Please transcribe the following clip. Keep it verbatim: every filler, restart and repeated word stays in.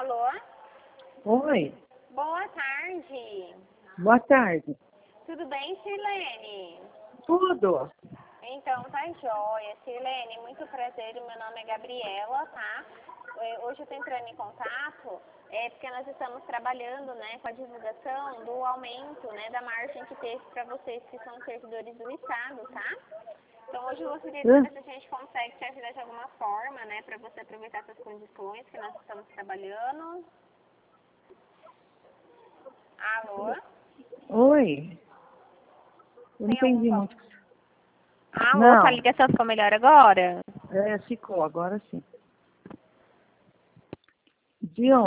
Alô? Oi, Boa tarde. boa tarde. Tudo bem, Sirlene? Tudo? Então, tá jóia. Sirlene, muito prazer. O meu nome é Gabriela, tá? Eh, Hoje eu tô entrando em contato é, porque nós estamos trabalhando, né, com a divulgação do aumento, né, da margem que teve para vocês que são servidores do Estado, tá? Então, hoje eu gostaria de Hã? saber se a gente consegue te ajudar de alguma forma, né, para você aproveitar essas condições que nós estamos trabalhando. Alô? Oi, eu não Tem algum entendi qual? muito. Alô, a Não, ligação ficou melhor agora? é, ficou, agora sim. De